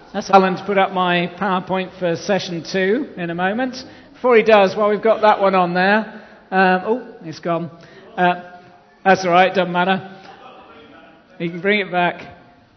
That's Alan to put up my PowerPoint for session 2 in a moment. Before he does, while we've got that one on there, it's gone. That's all right, doesn't matter. You can bring it back.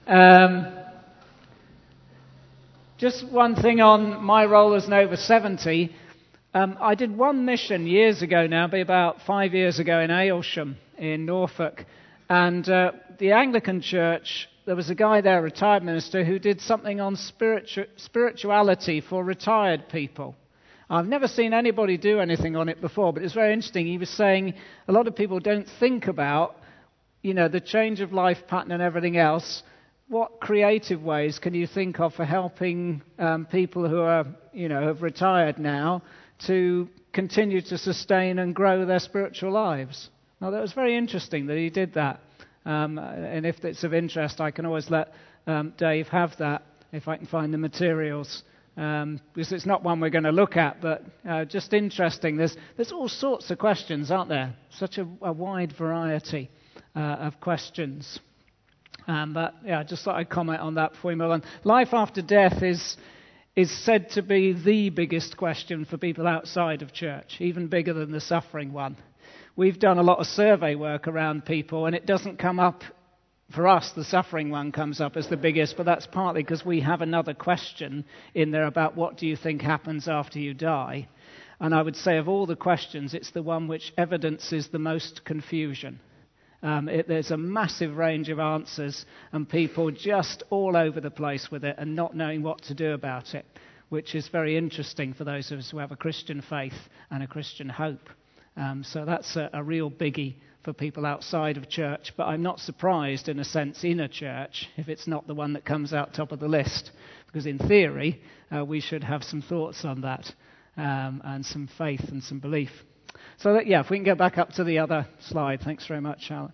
Just one thing on my role as an over 70. I did one mission years ago now, about 5 years ago in Aylsham in Norfolk. And the Anglican Church, there was a guy there, a retired minister, who did something on spirituality for retired people. I've never seen anybody do anything on it before, but it's very interesting. He was saying a lot of people don't think about, the change of life pattern and everything else. What creative ways can you think of for helping people who are, have retired now to continue to sustain and grow their spiritual lives? Now, that was very interesting that he did that. And if it's of interest, I can always let Dave have that if I can find the materials. Because it's not one we're going to look at, but just interesting. There's all sorts of questions, aren't there? Such a wide variety of questions. But I just thought I'd comment on that before we move on. Life after death is said to be the biggest question for people outside of church, even bigger than the suffering one. We've done a lot of survey work around people, and it doesn't come up, for us, the suffering one comes up as the biggest, but that's partly because we have another question in there about what do you think happens after you die. And I would say of all the questions, it's the one which evidences the most confusion. There's a massive range of answers, and people just all over the place with it and not knowing what to do about it, which is very interesting for those of us who have a Christian faith and a Christian hope. So that's a real biggie for people outside of church, but I'm not surprised, in a sense, in a church, if it's not the one that comes out top of the list, because in theory, we should have some thoughts on that, and some faith and some belief. So that, if we can go back up to the other slide. Thanks very much, Alan.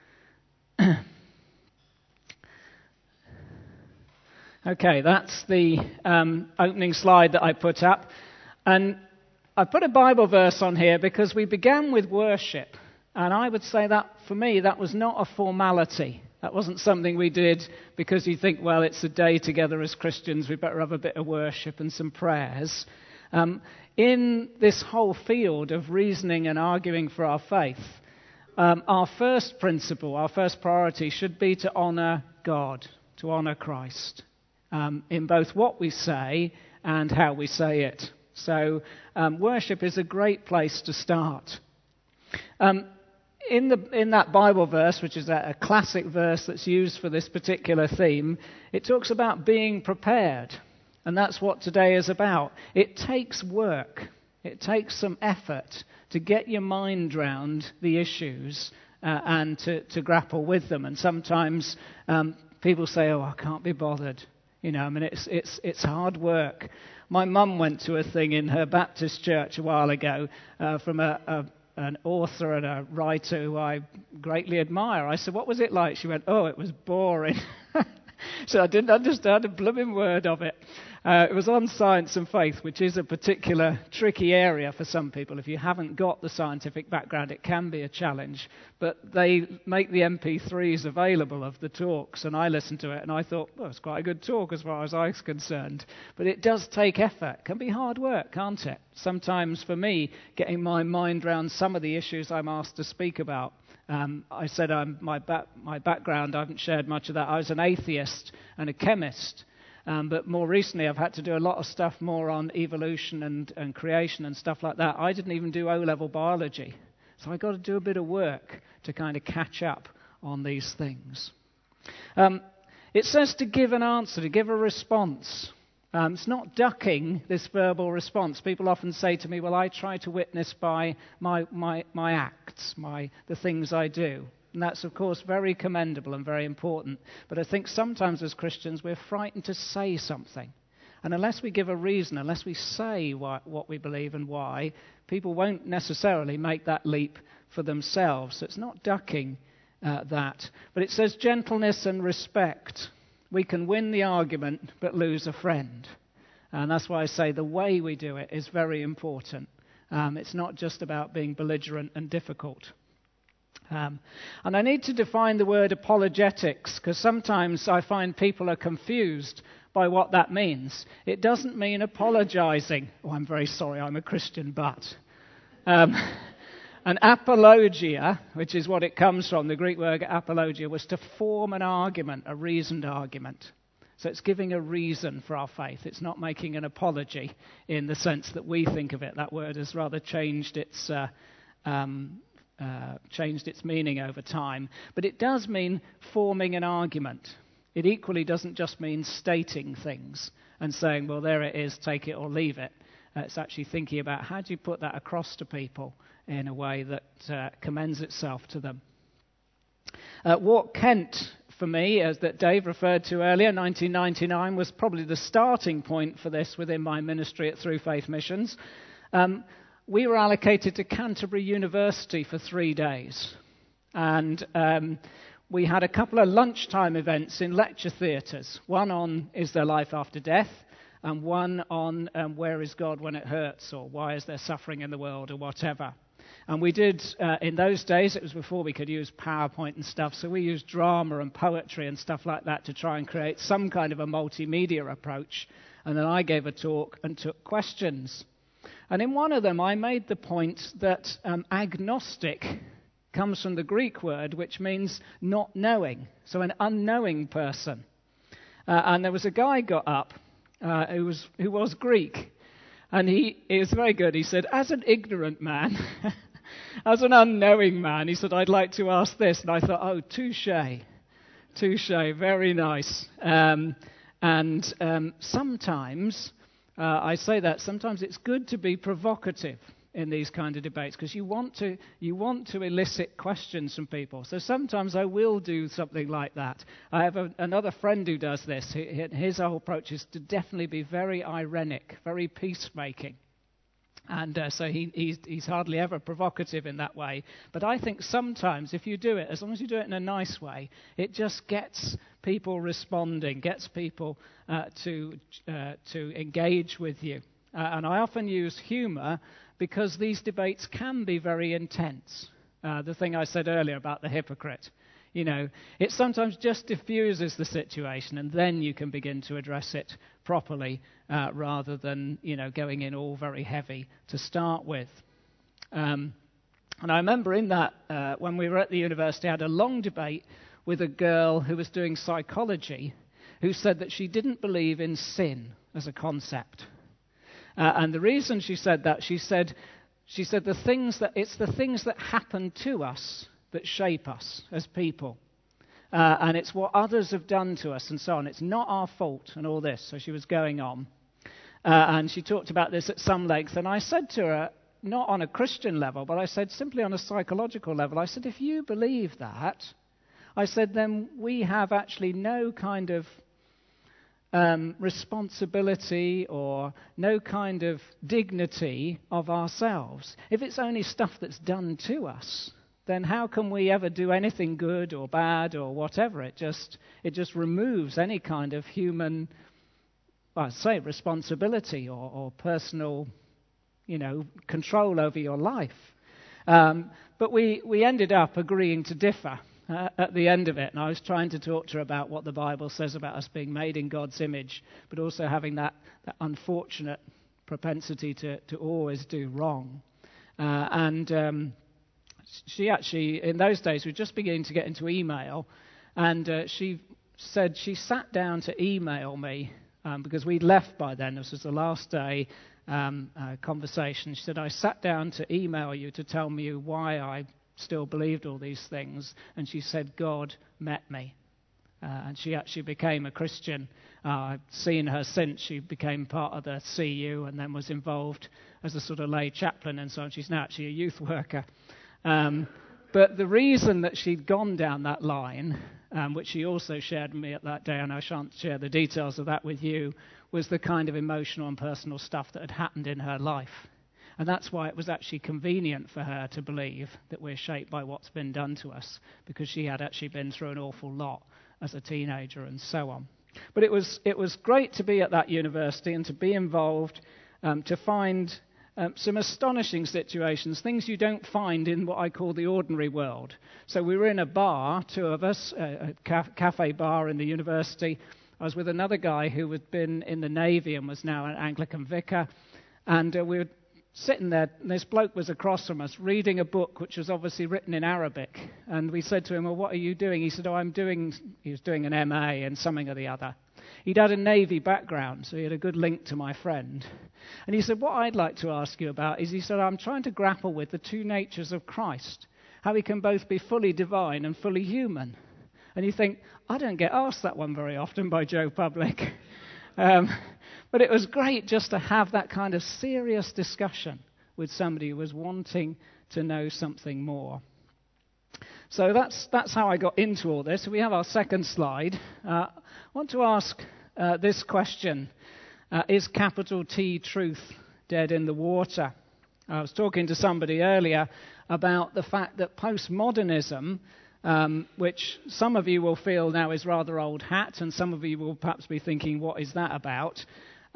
Okay, that's the opening slide that I put up. And I put a Bible verse on here because we began with worship. And I would say that, for me, that was not a formality. That wasn't something we did because you think, well, it's a day together as Christians, we better have a bit of worship and some prayers. In this whole field of reasoning and arguing for our faith, our first principle, our first priority should be to honour God, to honour Christ, in both what we say and how we say it. So worship is a great place to start. In that Bible verse, which is a classic verse that's used for this particular theme, it talks about being prepared. And that's what today is about. It takes work. It takes some effort to get your mind round the issues and to grapple with them. And sometimes people say, "Oh, I can't be bothered." It's hard work. My mum went to a thing in her Baptist church a while ago from an author and a writer who I greatly admire. I said, "What was it like?" She went, "Oh, it was boring." So I didn't understand a blooming word of it. It was on science and faith, which is a particular tricky area for some people. If you haven't got the scientific background, it can be a challenge. But they make the MP3s available of the talks, and I listened to it, and I thought, well, it's quite a good talk as far as I was concerned. But it does take effort. It can be hard work, can't it? Sometimes, for me, getting my mind around some of the issues I'm asked to speak about. I said my background, I haven't shared much of that. I was an atheist and a chemist. But more recently, I've had to do a lot of stuff more on evolution and creation and stuff like that. I didn't even do O-level biology. So I got to do a bit of work to kind of catch up on these things. It says to give an answer, to give a response. It's not ducking this verbal response. People often say to me, well, I try to witness by my acts, the things I do. And that's, of course, very commendable and very important. But I think sometimes as Christians we're frightened to say something. And unless we give a reason, unless we say what we believe and why, people won't necessarily make that leap for themselves. So it's not ducking that. But it says gentleness and respect. We can win the argument but lose a friend. And that's why I say the way we do it is very important. It's not just about being belligerent and difficult. And I need to define the word apologetics, because sometimes I find people are confused by what that means. It doesn't mean apologizing. Oh, I'm very sorry, I'm a Christian, but... An apologia, which is what it comes from, the Greek word apologia, was to form an argument, a reasoned argument. So it's giving a reason for our faith. It's not making an apology in the sense that we think of it. That word has rather changed its meaning over time. But it does mean forming an argument. It equally doesn't just mean stating things and saying, well, there it is, take it or leave it. It's actually thinking about how do you put that across to people in a way that commends itself to them. Walk Kent, for me, as that Dave referred to earlier, 1999 was probably the starting point for this within my ministry at Through Faith Missions. We were allocated to Canterbury University for 3 days. And we had a couple of lunchtime events in lecture theatres. One on Is There Life After Death? And one on Where is God When It Hurts? Or Why Is There Suffering in the World? Or whatever. And we did, in those days, it was before we could use PowerPoint and stuff, so we used drama and poetry and stuff like that to try and create some kind of a multimedia approach. And then I gave a talk and took questions. And in one of them, I made the point that agnostic comes from the Greek word, which means not knowing, so an unknowing person. And there was a guy got up who was Greek, and he was very good. He said, as an ignorant man, as an unknowing man, he said, I'd like to ask this. And I thought, oh, touche, very nice. Sometimes, I say that, sometimes it's good to be provocative in these kind of debates because you want to elicit questions from people. So sometimes I will do something like that. I have another friend who does this. His whole approach is to definitely be very ironic, very peacemaking. And so he's hardly ever provocative in that way. But I think sometimes if you do it, as long as you do it in a nice way, it just gets people responding, gets people to engage with you. And I often use humour because these debates can be very intense. The thing I said earlier about the hypocrite. You know, it sometimes just diffuses the situation and then you can begin to address it properly rather than, going in all very heavy to start with. And I remember in that, when we were at the university, I had a long debate with a girl who was doing psychology who said that she didn't believe in sin as a concept. And the reason she said that, she said it's the things that happen to us that shape us as people. And it's what others have done to us and so on. It's not our fault and all this. So she was going on. And she talked about this at some length. And I said to her, not on a Christian level, but I said simply on a psychological level, I said, if you believe that, I said, then we have actually no kind of responsibility or no kind of dignity of ourselves. If it's only stuff that's done to us, then how can we ever do anything good or bad or whatever? It just removes any kind of human, responsibility or personal, control over your life. But we ended up agreeing to differ at the end of it, and I was trying to talk to her about what the Bible says about us being made in God's image, but also having that unfortunate propensity to always do wrong. She actually, in those days, was just beginning to get into email, and she said she sat down to email me because we'd left by then. This was the last day conversation. She said, I sat down to email you to tell me why I still believed all these things, and she said, God met me. And she actually became a Christian. I've seen her since. She became part of the CU and then was involved as a sort of lay chaplain and so on. She's now actually a youth worker. But the reason that she'd gone down that line, which she also shared with me at that day, and I shan't share the details of that with you, was the kind of emotional and personal stuff that had happened in her life. And that's why it was actually convenient for her to believe that we're shaped by what's been done to us, because she had actually been through an awful lot as a teenager and so on. But it was great to be at that university and to be involved, to find some astonishing situations, things you don't find in what I call the ordinary world. So we were in a bar, two of us, a cafe bar in the university, I was with another guy who had been in the Navy and was now an Anglican vicar, and we were sitting there, and this bloke was across from us reading a book which was obviously written in Arabic. And we said to him, well, what are you doing? He said, he was doing an MA in something or the other. He'd had a Navy background, so he had a good link to my friend. And he said, what I'd like to ask you about is, he said, I'm trying to grapple with the two natures of Christ, how he can both be fully divine and fully human. And you think, I don't get asked that one very often by Joe Public. But it was great just to have that kind of serious discussion with somebody who was wanting to know something more. So that's how I got into all this. We have our second slide. I want to ask this question. Is capital T truth dead in the water? I was talking to somebody earlier about the fact that postmodernism, which some of you will feel now is rather old hat, and some of you will perhaps be thinking, what is that about?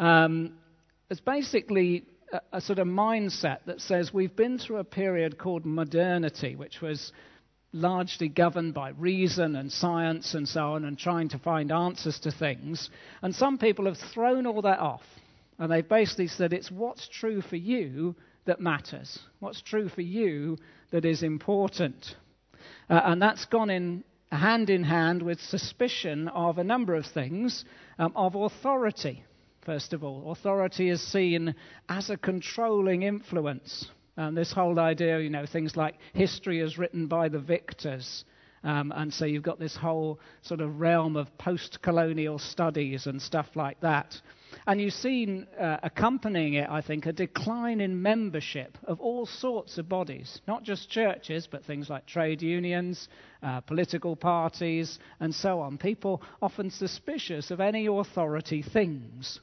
It's basically a sort of mindset that says we've been through a period called modernity, which was largely governed by reason and science and so on, and trying to find answers to things. And some people have thrown all that off, and they've basically said it's what's true for you that matters, what's true for you that is important. And that's gone in hand with suspicion of a number of things, of authority. First of all, authority is seen as a controlling influence. This whole idea, things like history is written by the victors. And so you've got this whole sort of realm of post-colonial studies and stuff like that. And you've seen accompanying it, I think, a decline in membership of all sorts of bodies, not just churches, but things like trade unions, political parties, and so on. People often suspicious of any authority things.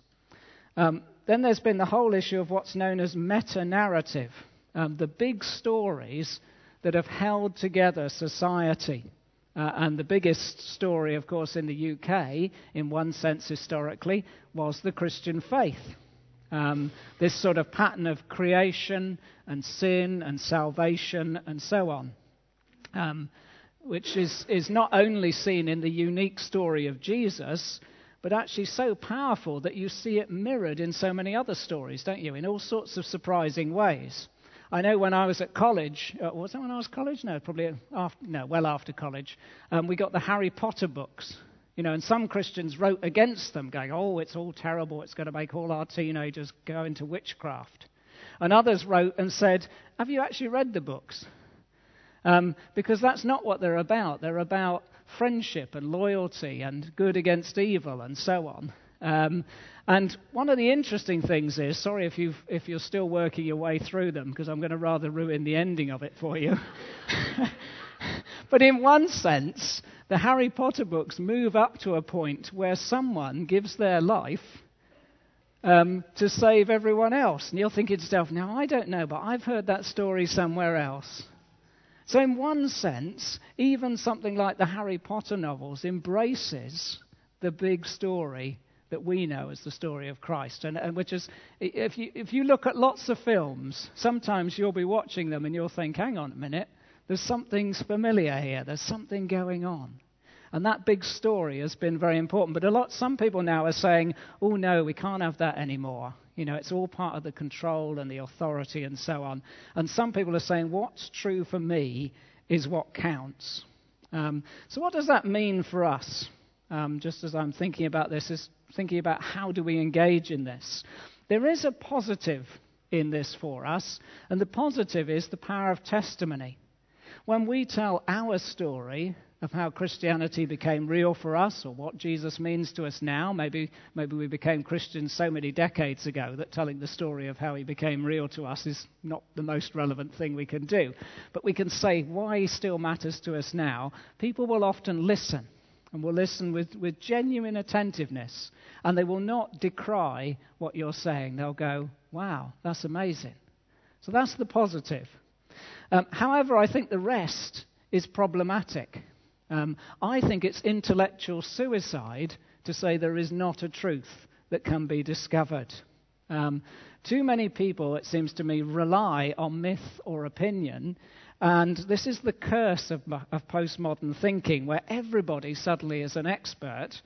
Then there's been the whole issue of what's known as meta-narrative, the big stories that have held together society. And the biggest story, of course, in the UK, in one sense historically, was the Christian faith. This sort of pattern of creation and sin and salvation and so on, which is not only seen in the unique story of Jesus, but actually so powerful that you see it mirrored in so many other stories, don't you, in all sorts of surprising ways. I know when I was at college, was that when I was at college? No, probably well after college, we got the Harry Potter books. And some Christians wrote against them, going, oh, it's all terrible, it's going to make all our teenagers go into witchcraft. And others wrote and said, have you actually read the books? Because that's not what they're about. They're about friendship and loyalty and good against evil and so on. And one of the interesting things is, sorry if you're still working your way through them, because I'm going to rather ruin the ending of it for you. But in one sense, the Harry Potter books move up to a point where someone gives their life to save everyone else. And you're thinking to yourself, now I don't know, but I've heard that story somewhere else. So in one sense, even something like the Harry Potter novels embraces the big story that we know as the story of Christ, and which is, if you look at lots of films, sometimes you'll be watching them and you'll think, hang on a minute, there's something familiar here, there's something going on. And that big story has been very important. But some people now are saying, oh no, we can't have that anymore. It's all part of the control and the authority and so on. And some people are saying, what's true for me is what counts. So what does that mean for us? Just as I'm thinking about this, is thinking about how do we engage in this. There is a positive in this for us, and the positive is the power of testimony. When we tell our story of how Christianity became real for us, or what Jesus means to us now, maybe we became Christians so many decades ago that telling the story of how he became real to us is not the most relevant thing we can do. But we can say why he still matters to us now. People will often listen. And will listen with genuine attentiveness. And they will not decry what you're saying. They'll go, wow, that's amazing. So that's the positive. However, I think the rest is problematic. I think it's intellectual suicide to say there is not a truth that can be discovered. Too many people, it seems to me, rely on myth or opinion. And this is the curse of postmodern thinking, where everybody suddenly is an expert,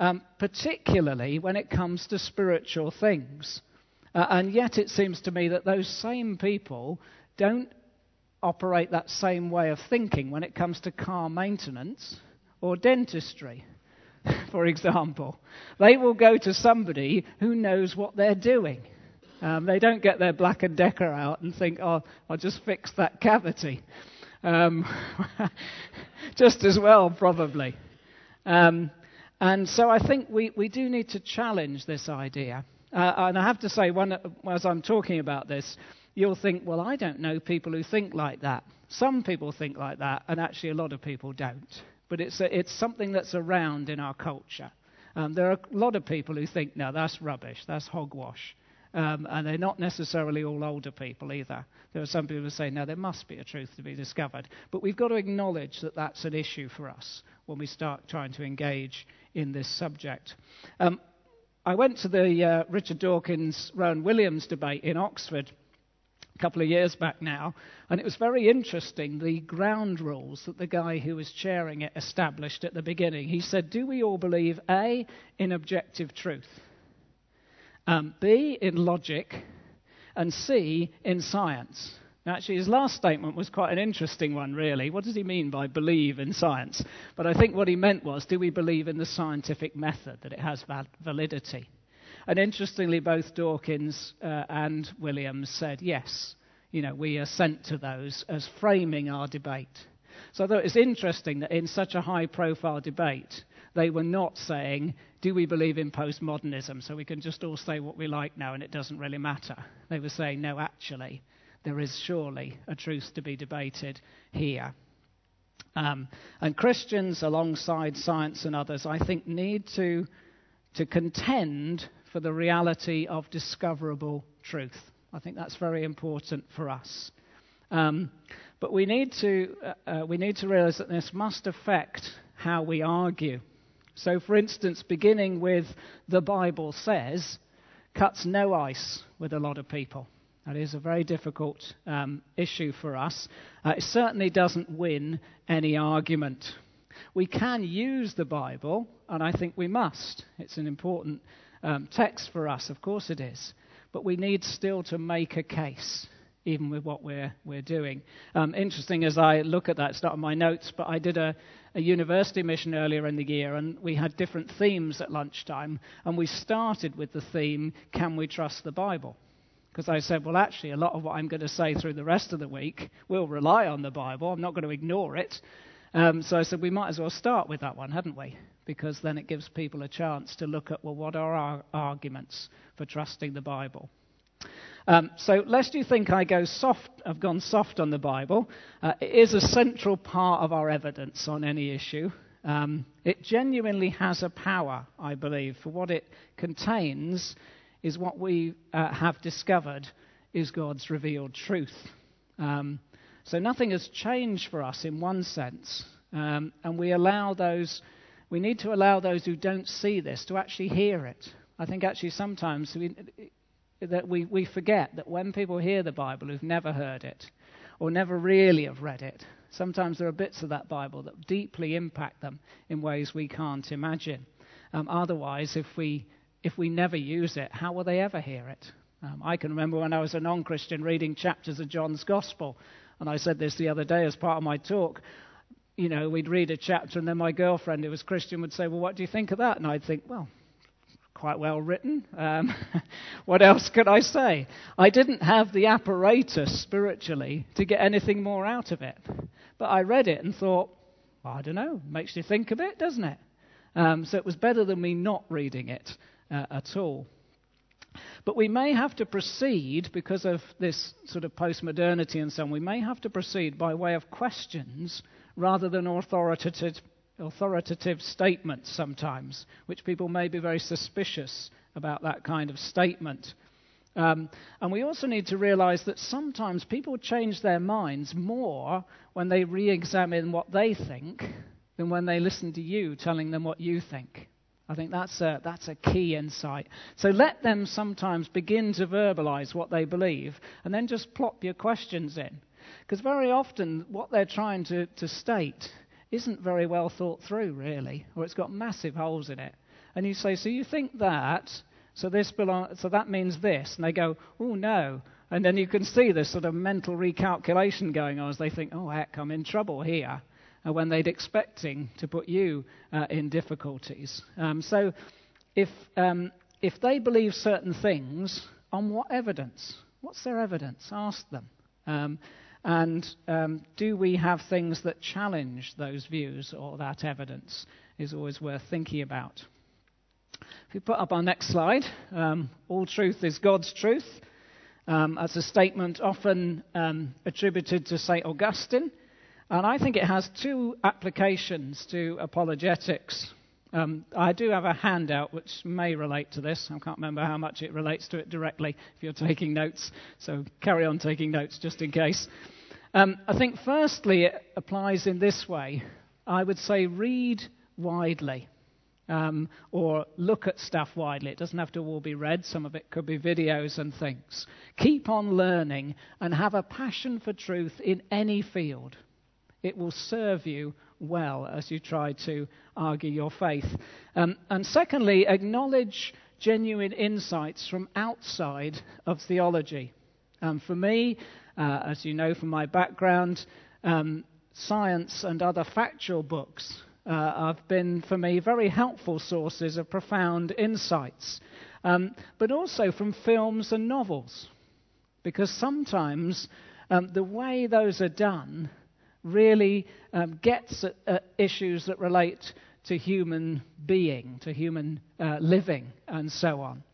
particularly when it comes to spiritual things. And yet it seems to me that those same people don't operate that same way of thinking when it comes to car maintenance or dentistry, for example. They will go to somebody who knows what they're doing. They don't get their Black & Decker out and think, oh, I'll just fix that cavity. Just as well, probably. And so I think we do need to challenge this idea. And I have to say, as I'm talking about this, you'll think, well, I don't know people who think like that. Some people think like that, and actually a lot of people don't. But it's something that's around in our culture. There are a lot of people who think, no, that's rubbish, that's hogwash. And they're not necessarily all older people either. There are some people who say, no, there must be a truth to be discovered. But we've got to acknowledge that that's an issue for us when we start trying to engage in this subject. I went to the Richard Dawkins, Rowan Williams debate in Oxford a couple of years back now, and it was very interesting, the ground rules that the guy who was chairing it established at the beginning. He said, do we all believe, A, in objective truth, B, in logic, and C, in science? Now, actually, his last statement was quite an interesting one, really. What does he mean by believe in science? But I think what he meant was, do we believe in the scientific method, that it has validity? And interestingly, both Dawkins and Williams said, yes, we assent to those as framing our debate. So I thought it's interesting that in such a high-profile debate, they were not saying, do we believe in postmodernism, so we can just all say what we like now and it doesn't really matter. They were saying, no, actually, there is surely a truth to be debated here. And Christians, alongside science and others, I think need to contend for the reality of discoverable truth. I think that's very important for us. But we need to realize that this must affect how we argue. So, for instance, beginning with the Bible says cuts no ice with a lot of people. That is a very difficult issue for us. It certainly doesn't win any argument. We can use the Bible, and I think we must. It's an important text for us, of course it is. But we need still to make a case, even with what we're doing. Interesting, as I look at that, it's not on my notes, but I did a university mission earlier in the year, and we had different themes at lunchtime, and we started with the theme, can we trust the Bible? Because I said, well, actually, a lot of what I'm going to say through the rest of the week will rely on the Bible. I'm not going to ignore it. So I said, we might as well start with that one, hadn't we? Because then it gives people a chance to look at, well, what are our arguments for trusting the Bible? So lest you think I've gone soft on the Bible, it is a central part of our evidence on any issue. It genuinely has a power, I believe, for what it contains is what we have discovered is God's revealed truth. So nothing has changed for us in one sense, and we need to allow those who don't see this to actually hear it. I think actually sometimes we forget that when people hear the Bible who've never heard it or never really have read it, sometimes there are bits of that Bible that deeply impact them in ways we can't imagine. Otherwise, if we never use it, how will they ever hear it? I can remember when I was a non-Christian reading chapters of John's Gospel, and I said this the other day as part of my talk. We'd read a chapter, and then my girlfriend, who was Christian, would say, well, what do you think of that? And I'd think, well, quite well written. What else could I say? I didn't have the apparatus spiritually to get anything more out of it. But I read it and thought, well, I don't know, makes you think a bit, doesn't it? So it was better than me not reading it at all. But we may have to proceed, because of this sort of postmodernity and so on, we may have to proceed by way of questions rather than authoritative statements sometimes, which people may be very suspicious about that kind of statement. And we also need to realize that sometimes people change their minds more when they re-examine what they think than when they listen to you telling them what you think. I think that's a key insight. So let them sometimes begin to verbalize what they believe and then just plop your questions in. Because very often what they're trying to state isn't very well thought through, really, or it's got massive holes in it. And you say, so you think that, so that means this. And they go, oh, no. And then you can see this sort of mental recalculation going on as they think, oh, heck, I'm in trouble here, when they'd expecting to put you in difficulties. So if they believe certain things, on what evidence? What's their evidence? Ask them. Do we have things that challenge those views, or that evidence is always worth thinking about. If we put up our next slide, all truth is God's truth. That's a statement often attributed to St. Augustine, and I think it has two applications to apologetics. I do have a handout which may relate to this. I can't remember how much it relates to it directly if you're taking notes, so carry on taking notes just in case. I think firstly it applies in this way. I would say read widely, or look at stuff widely. It doesn't have to all be read. Some of it could be videos and things. Keep on learning and have a passion for truth in any field. It will serve you well as you try to argue your faith. And secondly, acknowledge genuine insights from outside of theology. For me, as you know from my background, science and other factual books have been, for me, very helpful sources of profound insights. But also from films and novels, because sometimes the way those are done really gets at issues that relate to human being, to human living, and so on.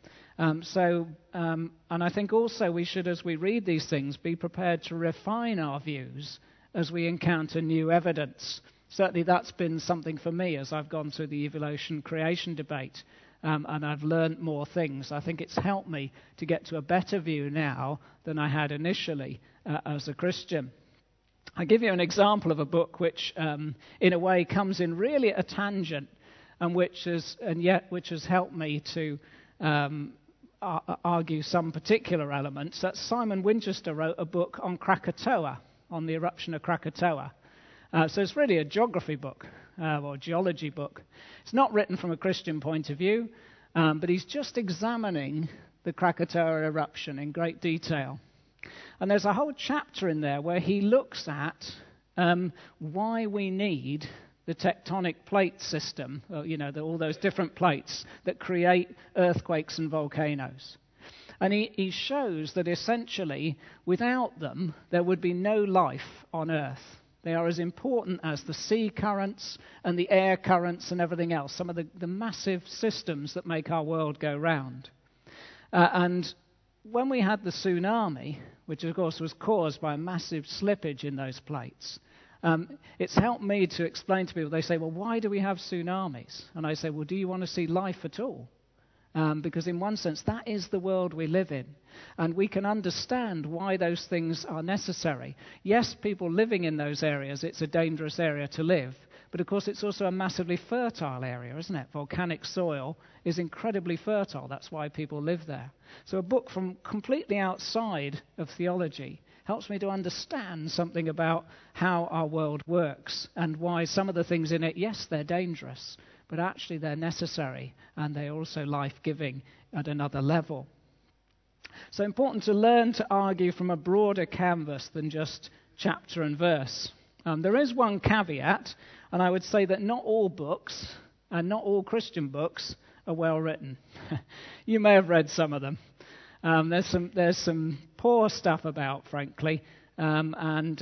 And I think also we should, as we read these things, be prepared to refine our views as we encounter new evidence. Certainly that's been something for me as I've gone through the evolution-creation debate, and I've learned more things. I think it's helped me to get to a better view now than I had initially as a Christian. I'll give you an example of a book which, in a way, comes in really at a tangent, and which has helped me to argue some particular elements. That Simon Winchester wrote a book on Krakatoa, on the eruption of Krakatoa. So it's really a geography book, or geology book. It's not written from a Christian point of view, but he's just examining the Krakatoa eruption in great detail. And there's a whole chapter in there where he looks at why we need the tectonic plate system, all those different plates that create earthquakes and volcanoes. And he shows that essentially, without them, there would be no life on Earth. They are as important as the sea currents and the air currents and everything else, some of the massive systems that make our world go round. And when we had the tsunami, which of course was caused by a massive slippage in those plates, it's helped me to explain to people. They say, well, why do we have tsunamis? And I say, well, do you want to see life at all? Because in one sense, that is the world we live in. And we can understand why those things are necessary. Yes, people living in those areas, it's a dangerous area to live. But of course, it's also a massively fertile area, isn't it? Volcanic soil is incredibly fertile. That's why people live there. So a book from completely outside of theology helps me to understand something about how our world works and why some of the things in it, yes, they're dangerous, but actually they're necessary and they're also life-giving at another level. So important to learn to argue from a broader canvas than just chapter and verse. There is one caveat, and I would say that not all books, and not all Christian books, are well written. You may have read some of them. There's some poor stuff about, frankly, and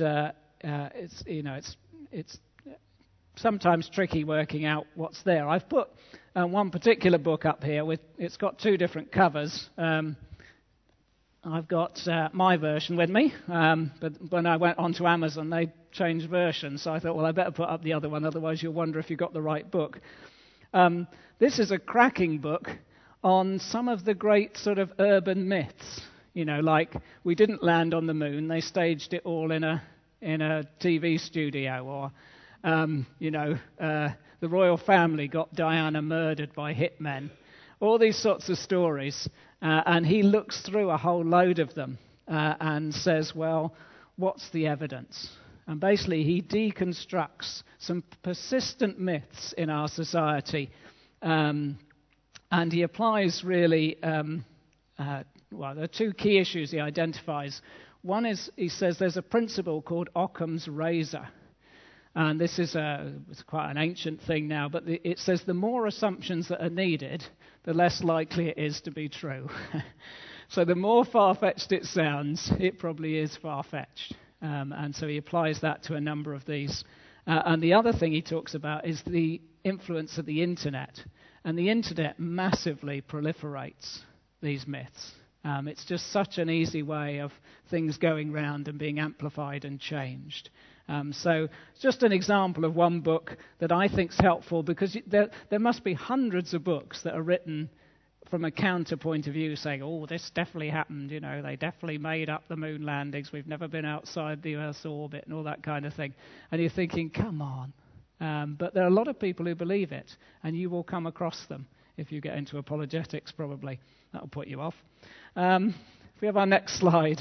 it's sometimes tricky working out what's there. I've put one particular book up here it's got two different covers. I've got my version with me, but when I went onto Amazon, they changed versions, so I thought, well, I better put up the other one, otherwise you'll wonder if you got the right book. This is a cracking book on some of the great sort of urban myths, like we didn't land on the moon, they staged it all in a TV studio, or the royal family got Diana murdered by hitmen. All these sorts of stories, and he looks through a whole load of them and says, well, what's the evidence? And basically he deconstructs some persistent myths in our society And he applies really, there are two key issues he identifies. One is, he says, there's a principle called Occam's razor. And this is it's quite an ancient thing now, but it says the more assumptions that are needed, the less likely it is to be true. So the more far-fetched it sounds, it probably is far-fetched. And so he applies that to a number of these. And the other thing he talks about is the influence of the internet. And the internet massively proliferates these myths. It's just such an easy way of things going round and being amplified and changed. So it's just an example of one book that I think is helpful, because there must be hundreds of books that are written from a counterpoint of view saying, oh, this definitely happened, they definitely made up the moon landings, we've never been outside the Earth's orbit and all that kind of thing. And you're thinking, come on. But there are a lot of people who believe it, and you will come across them if you get into apologetics, probably. That'll put you off. If we have our next slide.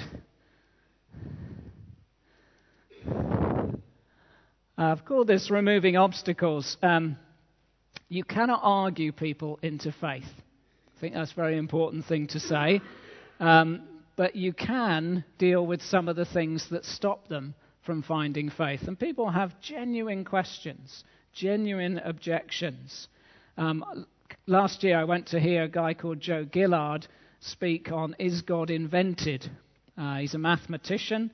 I've called this removing obstacles. You cannot argue people into faith. I think that's a very important thing to say. But you can deal with some of the things that stop them from finding faith. And people have genuine questions, genuine objections. Last year I went to hear a guy called Joe Gillard speak on Is God Invented? He's a mathematician,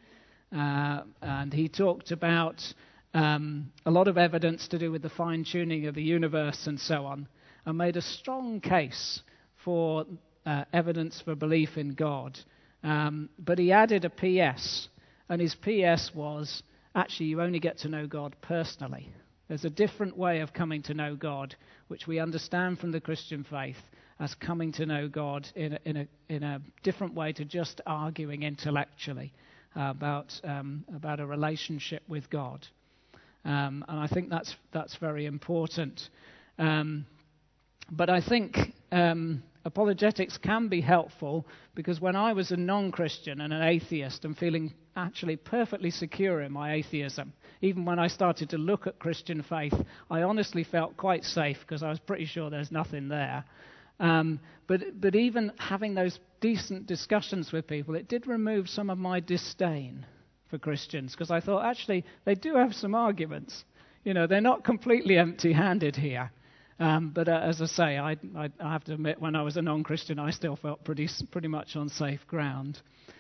and he talked about a lot of evidence to do with the fine-tuning of the universe and so on, and made a strong case for evidence for belief in God. But he added a PS, and his PS was, actually, you only get to know God personally. There's a different way of coming to know God, which we understand from the Christian faith as coming to know God in a different way to just arguing intellectually about a relationship with God. And I think that's very important. But I think apologetics can be helpful, because when I was a non-Christian and an atheist and feeling actually perfectly secure in my atheism, even when I started to look at Christian faith, I honestly felt quite safe because I was pretty sure there's nothing there. But even having those decent discussions with people, it did remove some of my disdain for Christians, because I thought, actually, they do have some arguments. They're not completely empty-handed here. But as I say, I have to admit, when I was a non-Christian, I still felt pretty much on safe ground.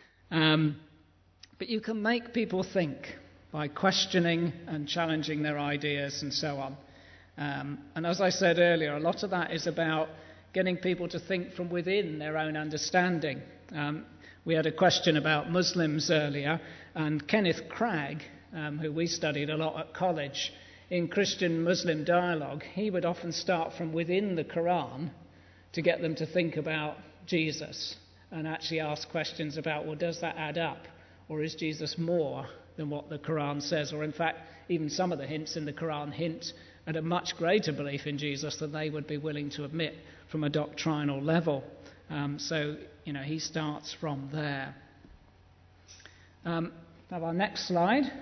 But you can make people think by questioning and challenging their ideas and so on. And as I said earlier, a lot of that is about getting people to think from within their own understanding. We had a question about Muslims earlier, and Kenneth Cragg, who we studied a lot at college, in Christian-Muslim dialogue, he would often start from within the Quran to get them to think about Jesus and actually ask questions about, well, does that add up? Or is Jesus more than what the Quran says? Or in fact, even some of the hints in the Quran hint at a much greater belief in Jesus than they would be willing to admit from a doctrinal level. So he starts from there. Now our next slide.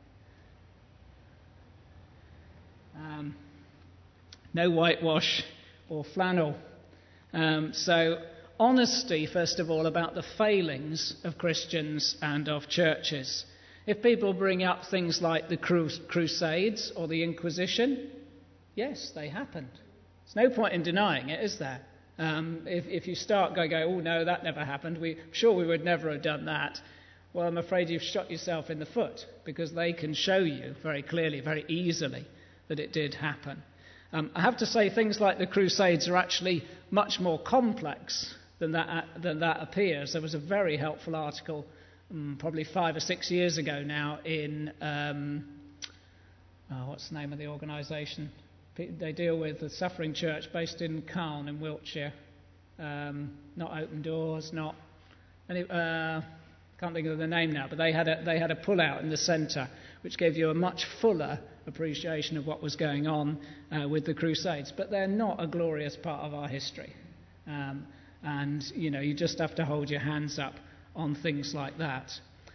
No whitewash or flannel. So honesty, first of all, about the failings of Christians and of churches. If people bring up things like the Crusades or the Inquisition, yes, they happened. There's no point in denying it, is there? If you start going, oh no, that never happened, we would never have done that. Well, I'm afraid you've shot yourself in the foot, because they can show you very clearly, very easily, that it did happen. I have to say, things like the Crusades are actually much more complex than that appears. There was a very helpful article, probably 5 or 6 years ago now, in what's the name of the organisation? They deal with the Suffering Church based in Calne in Wiltshire. Not Open Doors, not any. Can't think of the name now, but they had a pull-out in the centre, which gave you a much fuller appreciation of what was going on with the Crusades. But they're not a glorious part of our history, and you just have to hold your hands up on things like that.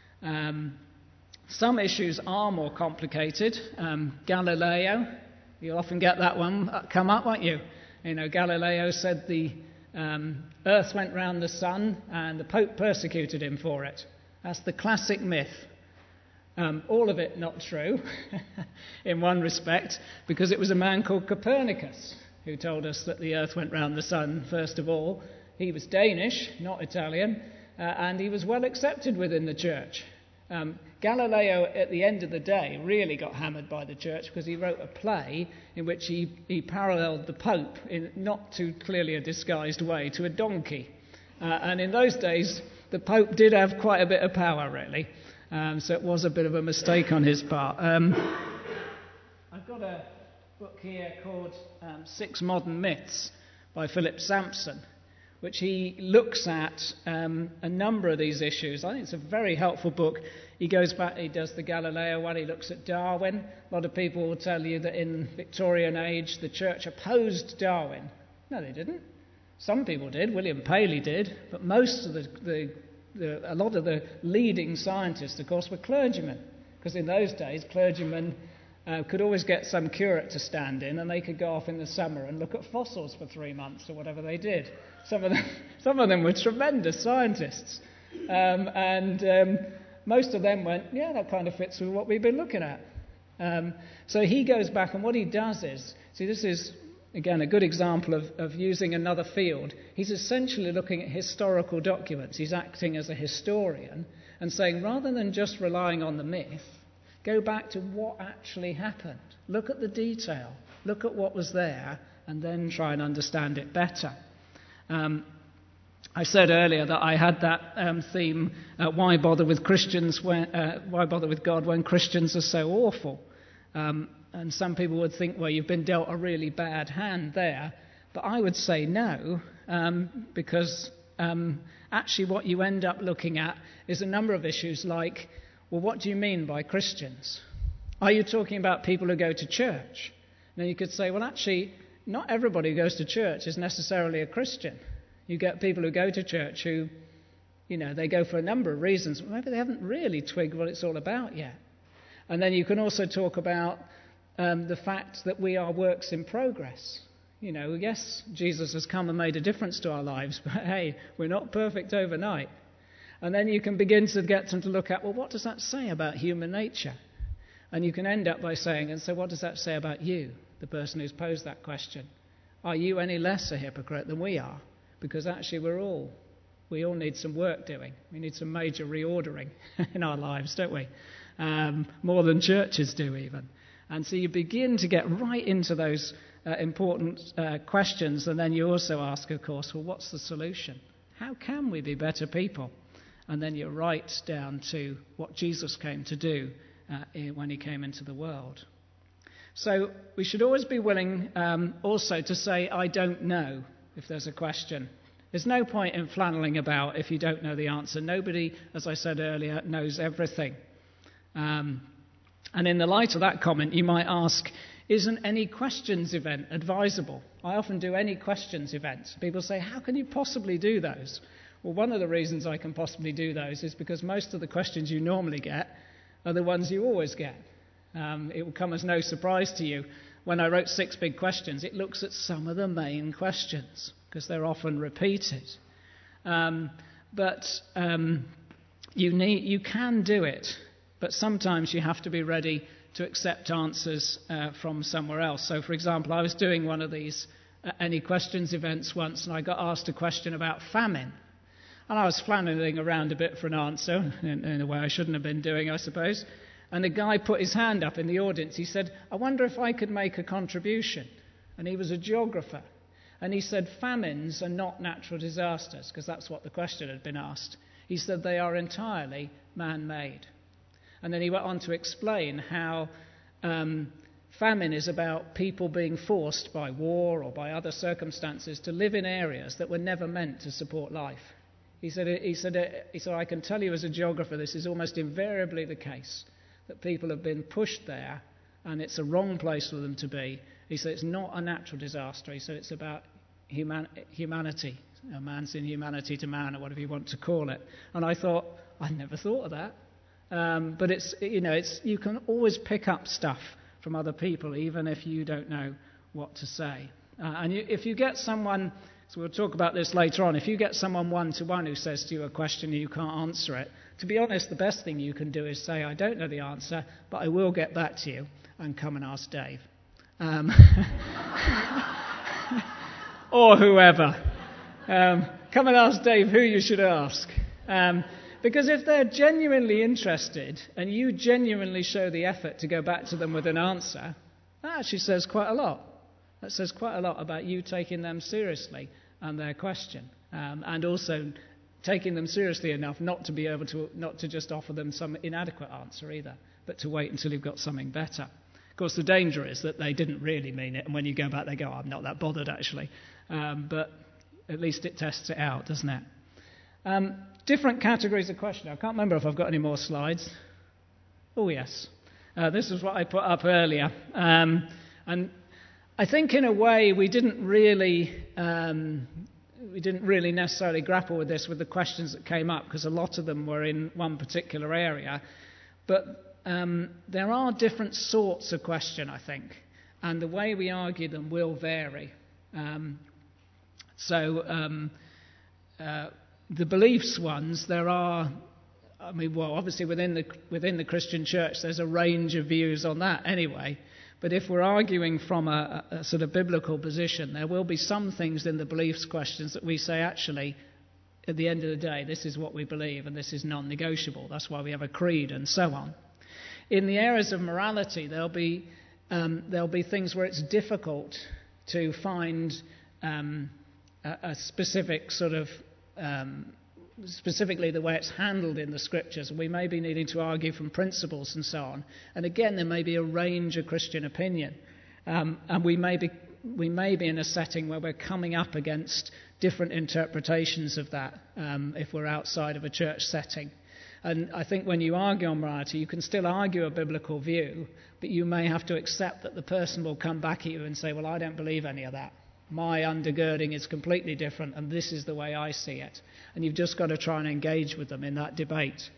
Some issues are more complicated. Galileo, you'll often get that one come up, won't you? Galileo said the earth went round the sun and the Pope persecuted him for it. That's the classic myth. All of it not true in one respect, because it was a man called Copernicus who told us that the earth went round the sun first of all. He was Danish, not Italian, and he was well accepted within the church. Galileo, at the end of the day, really got hammered by the church because he wrote a play in which he paralleled the Pope in not too clearly a disguised way to a donkey. And in those days, the Pope did have quite a bit of power, really. So it was a bit of a mistake on his part. I've got a book here called Six Modern Myths by Philip Sampson, which he looks at a number of these issues. I think it's a very helpful book. He goes back, he does the Galileo one, he looks at Darwin. A lot of people will tell you that in Victorian age the church opposed Darwin. No, they didn't. Some people did, William Paley did, but most of a lot of the leading scientists, of course, were clergymen, because in those days clergymen could always get some curate to stand in, and they could go off in the summer and look at fossils for 3 months or whatever they did. Some of them were tremendous scientists, and most of them went, yeah, that kind of fits with what we've been looking at. So he goes back, and what he does is, see, this is again a good example of using another field. He's essentially looking at historical documents. He's acting as a historian and saying, rather than just relying on the myth, go back to what actually happened. Look at the detail. Look at what was there, and then try and understand it better. I said earlier that I had that theme, why bother with Christians why bother with God when Christians are so awful? And some people would think, well, you've been dealt a really bad hand there. But I would say no, because actually what you end up looking at is a number of issues like, well, what do you mean by Christians? Are you talking about people who go to church? Now you could say, well, actually, not everybody who goes to church is necessarily a Christian. You get people who go to church who, they go for a number of reasons, but maybe they haven't really twigged what it's all about yet. And then you can also talk about the fact that we are works in progress. Yes, Jesus has come and made a difference to our lives, but hey, we're not perfect overnight. And then you can begin to get them to look at, well, what does that say about human nature? And you can end up by saying, and so what does that say about you, the person who's posed that question? Are you any less a hypocrite than we are? Because actually we all need some work doing. We need some major reordering in our lives, don't we? More than churches do even. And so you begin to get right into those important questions, and then you also ask, of course, well, what's the solution? How can we be better people? And then you're right down to what Jesus came to do when he came into the world. So we should always be willing also to say, I don't know, if there's a question. There's no point in flanneling about if you don't know the answer. Nobody, as I said earlier, knows everything. And in the light of that comment, you might ask, isn't any questions event advisable? I often do any questions events. People say, how can you possibly do those? Well, one of the reasons I can possibly do those is because most of the questions you normally get are the ones you always get. It will come as no surprise to you. When I wrote 6 Big Questions, it looks at some of the main questions because they're often repeated. But you can do it, but sometimes you have to be ready to accept answers from somewhere else. So, for example, I was doing one of these Any Questions events once, and I got asked a question about famine. And I was flanneling around a bit for an answer, in a way I shouldn't have been doing, I suppose. And a guy put his hand up in the audience. He said, I wonder if I could make a contribution. And he was a geographer. And he said, famines are not natural disasters, because that's what the question had been asked. He said they are entirely man-made. And then he went on to explain how famine is about people being forced by war or by other circumstances to live in areas that were never meant to support life. He said, I can tell you as a geographer, this is almost invariably the case, that people have been pushed there and it's a wrong place for them to be. He said it's not a natural disaster. He said it's about humanity, man's inhumanity to man, or whatever you want to call it. And I thought, I never thought of that. But you can always pick up stuff from other people, even if you don't know what to say. If you get someone, so we'll talk about this later on, if you get someone one-to-one who says to you a question and you can't answer it, to be honest, the best thing you can do is say, I don't know the answer, but I will get back to you, and come and ask Dave. Or whoever. Come and ask Dave who you should ask. Because if they're genuinely interested and you genuinely show the effort to go back to them with an answer, that actually says quite a lot. That says quite a lot about you taking them seriously and their question. And also taking them seriously enough not to just offer them some inadequate answer either, but to wait until you've got something better. Of course, the danger is that they didn't really mean it, and when you go back, they go, I'm not that bothered, actually. But at least it tests it out, doesn't it? Different categories of question. I can't remember if I've got any more slides. Oh, yes. This is what I put up earlier. And I think, in a way, we didn't really necessarily grapple with this with the questions that came up, because a lot of them were in one particular area. But there are different sorts of question, I think, and the way we argue them will vary. The beliefs ones, there are, obviously within the Christian church, there's a range of views on that anyway. But if we're arguing from a sort of biblical position, there will be some things in the beliefs questions that we say, actually, at the end of the day, this is what we believe and this is non-negotiable. That's why we have a creed and so on. In the areas of morality, there'll be things where it's difficult to find a specific sort of specifically the way it's handled in the scriptures. We may be needing to argue from principles and so on. And again, there may be a range of Christian opinion. And we may be in a setting where we're coming up against different interpretations of that if we're outside of a church setting. And I think when you argue on morality, you can still argue a biblical view, but you may have to accept that the person will come back at you and say, well, I don't believe any of that. My undergirding is completely different, and this is the way I see it. And you've just got to try and engage with them in that debate.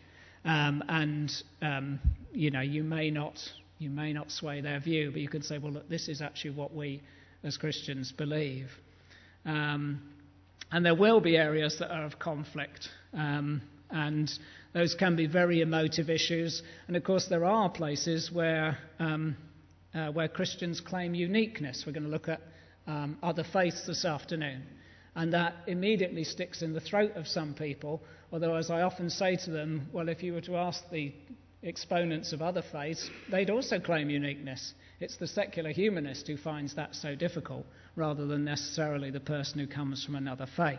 You may not sway their view, but you can say, well, look, this is actually what we as Christians believe. And there will be areas that are of conflict, and those can be very emotive issues. And of course, there are places where Christians claim uniqueness. We're going to look at other faiths this afternoon. And that immediately sticks in the throat of some people, although, as I often say to them, well, if you were to ask the exponents of other faiths, they'd also claim uniqueness. It's the secular humanist who finds that so difficult, rather than necessarily the person who comes from another faith.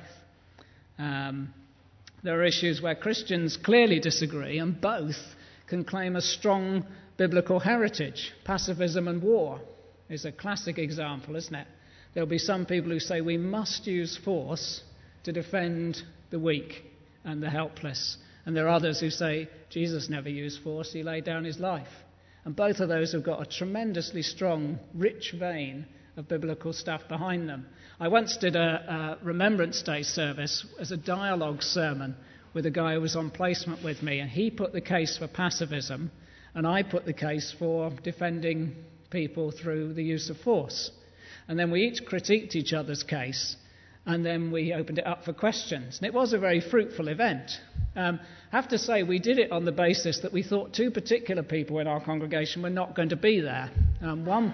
There are issues where Christians clearly disagree, and both can claim a strong biblical heritage. Pacifism and war is a classic example, isn't it? There'll be some people who say we must use force to defend the weak and the helpless. And there are others who say Jesus never used force, he laid down his life. And both of those have got a tremendously strong, rich vein of biblical stuff behind them. I once did a Remembrance Day service as a dialogue sermon with a guy who was on placement with me, and he put the case for pacifism, and I put the case for defending people through the use of force. And then we each critiqued each other's case, and then we opened it up for questions. And it was a very fruitful event. I have to say, we did it on the basis that we thought two particular people in our congregation were not going to be there. One...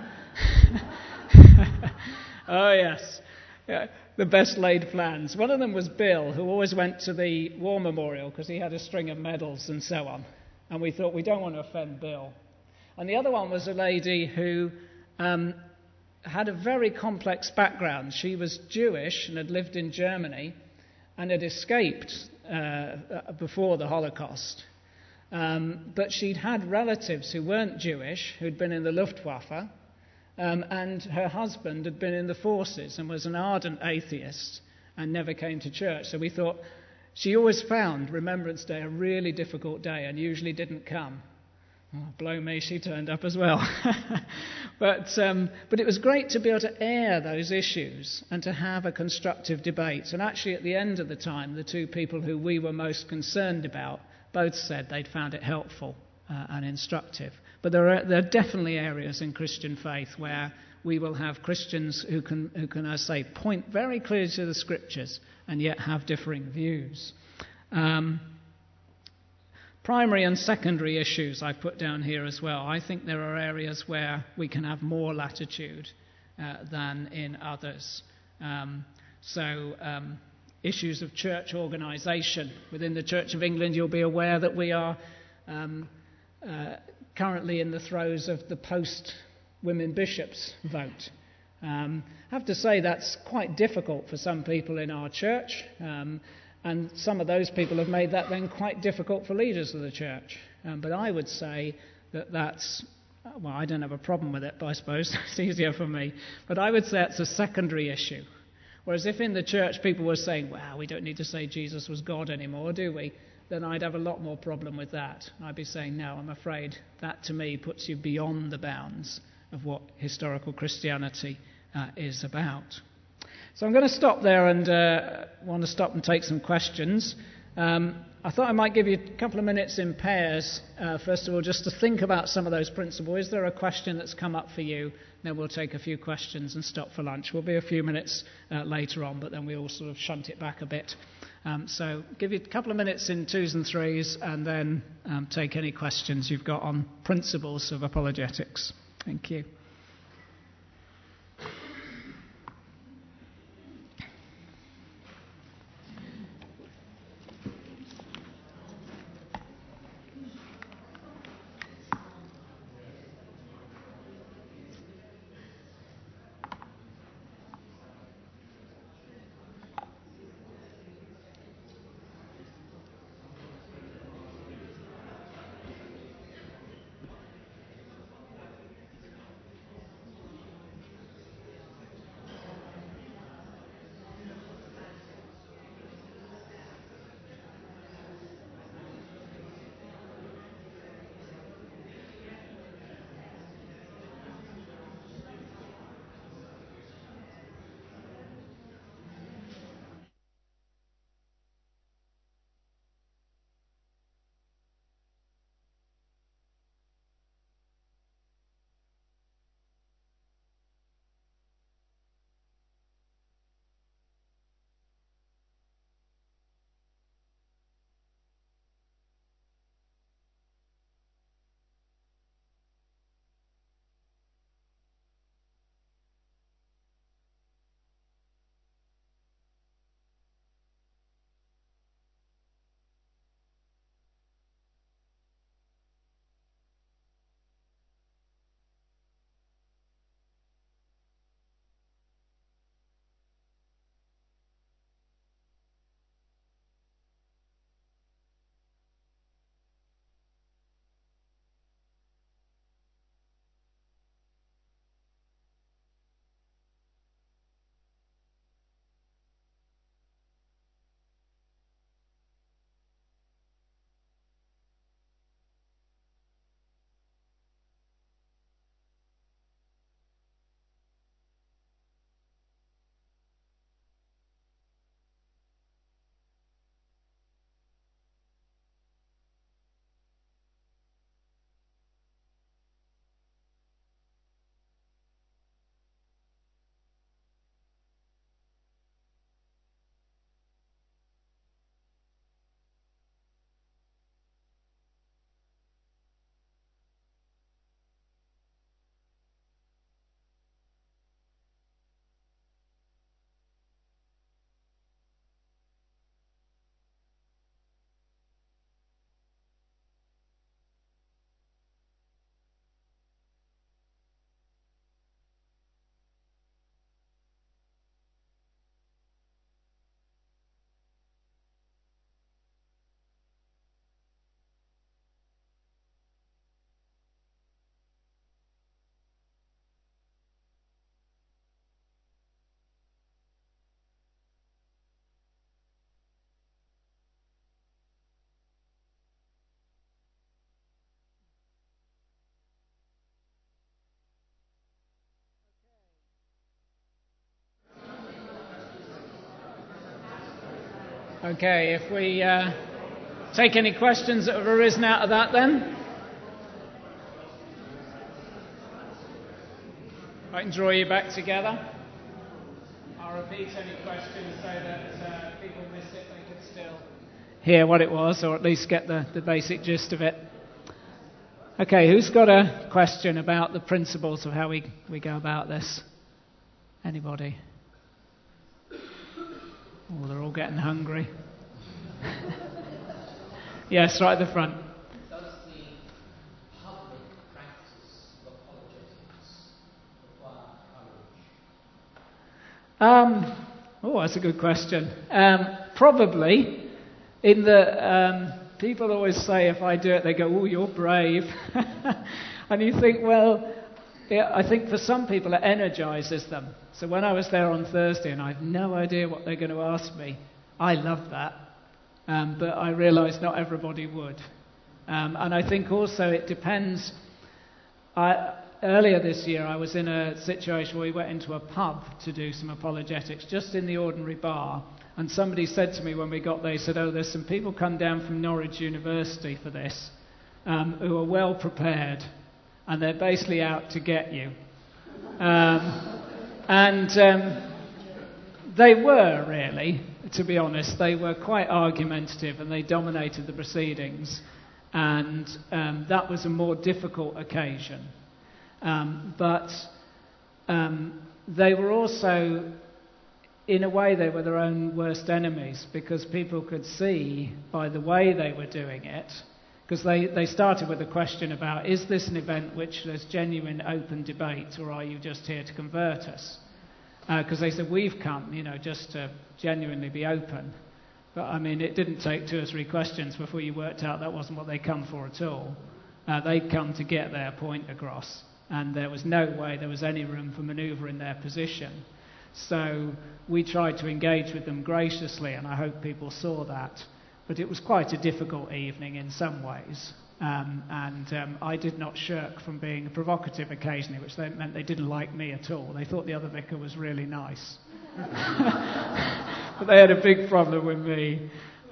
Oh, yes. Yeah, the best laid plans. One of them was Bill, who always went to the War Memorial because he had a string of medals and so on. And we thought, we don't want to offend Bill. And the other one was a lady who had a very complex background. She was Jewish and had lived in Germany and had escaped before the Holocaust. But she'd had relatives who weren't Jewish, who'd been in the Luftwaffe, and her husband had been in the forces and was an ardent atheist and never came to church. So we thought, she always found Remembrance Day a really difficult day and usually didn't come. Oh, blow me, she turned up as well. But it was great to be able to air those issues and to have a constructive debate. And actually, at the end of the time, the two people who we were most concerned about both said they'd found it helpful and instructive. But there are definitely areas in Christian faith where we will have Christians who can, I say, point very clearly to the Scriptures and yet have differing views. Primary and secondary issues I put down here as well. I think there are areas where we can have more latitude than in others. Issues of church organisation. Within the Church of England, you'll be aware that we are currently in the throes of the post-women bishops vote. I have to say that's quite difficult for some people in our church, and some of those people have made that then quite difficult for leaders of the church. But I would say that's, well, I don't have a problem with it, but I suppose it's easier for me. But I would say it's a secondary issue. Whereas if in the church people were saying, well, we don't need to say Jesus was God anymore, do we? Then I'd have a lot more problem with that. I'd be saying, no, I'm afraid that to me puts you beyond the bounds of what historical Christianity is about. So I'm going to stop there and want to stop and take some questions. I thought I might give you a couple of minutes in pairs, first of all, just to think about some of those principles. Is there a question that's come up for you? Then we'll take a few questions and stop for lunch. We'll be a few minutes later on, but then we'll sort of shunt it back a bit. So give you a couple of minutes in twos and threes, and then take any questions you've got on principles of apologetics. Thank you. Okay, if we take any questions that have arisen out of that then. I can draw you back together. I'll repeat any questions so that people miss it, they can still hear what it was, or at least get the basic gist of it. Okay, who's got a question about the principles of how we go about this? Anybody? Oh, they're all getting hungry. Yes, right at the front. Does the public practice of apologetics require courage? That's a good question. Probably. In the people always say if I do it, they go, "Oh, you're brave," and you think, well, yeah, I think for some people it energises them. So when I was there on Thursday and I have no idea what they're going to ask me, I loved that. But I realised not everybody would. And I think also it depends. Earlier this year I was in a situation where we went into a pub to do some apologetics, just in the ordinary bar. And somebody said to me when we got there, he said, "Oh, there's some people come down from Norwich University for this, who are well prepared, and they're basically out to get you." They were really, to be honest, they were quite argumentative and they dominated the proceedings, and that was a more difficult occasion. But they were also, in a way, they were their own worst enemies, because people could see by the way they were doing it, because they started with a question about, is this an event which there's genuine open debate, or are you just here to convert us? Because they said, we've come, just to genuinely be open. But I mean, it didn't take 2 or 3 questions before you worked out that wasn't what they'd come for at all. They'd come to get their point across, and there was no way there was any room for manoeuvre in their position. So we tried to engage with them graciously, and I hope people saw that. But it was quite a difficult evening in some ways. I did not shirk from being provocative occasionally, which meant they didn't like me at all. They thought the other vicar was really nice. But they had a big problem with me.